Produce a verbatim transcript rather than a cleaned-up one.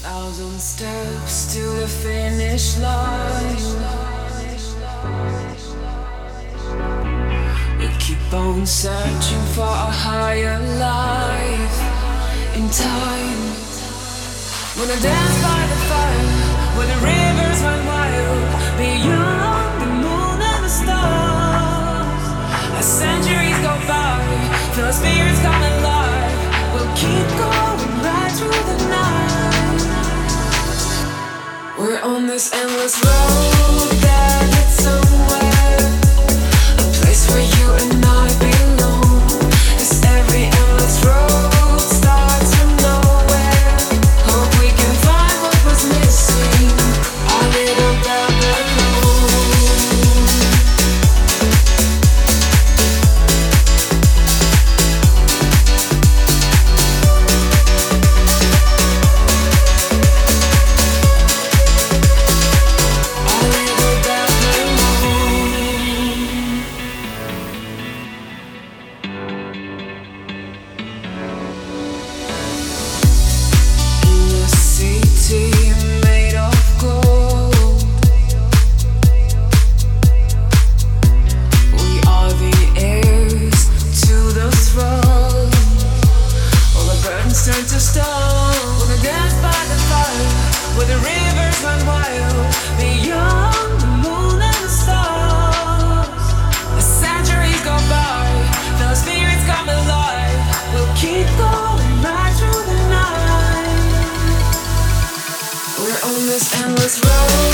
Thousand steps to the finish line. We keep on searching for a higher life in time. Wanna dance by the fire, where the rivers run wild, beyond the moon and the stars. As centuries go by, feel our spirits come alive. We'll keep going right through the night. We're on this endless road that leads somewhere, a place where you and I belong. 'Cause every endless road starts from nowhere. Hope we can find what was missing, our little Babylon. Made of gold, we are the heirs to the throne. All the burdens turn to stone. Wanna dance by the fire, where the rivers run wild, beyond the moon and the stars. As centuries go by, the spirits come alive. We'll keep going right through the night. We're on this endless road.